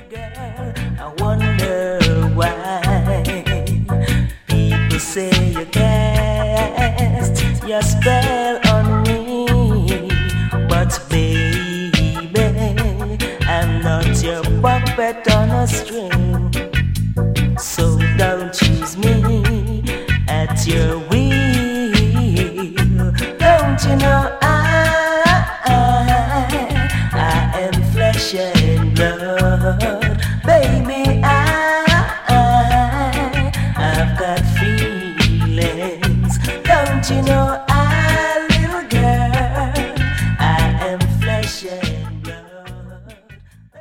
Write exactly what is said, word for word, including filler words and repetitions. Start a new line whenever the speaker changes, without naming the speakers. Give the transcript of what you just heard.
Girl, I wonder why people say you cast your spell on me, but baby, I'm not your puppet on a string. So don't choose me at your will. Don't you know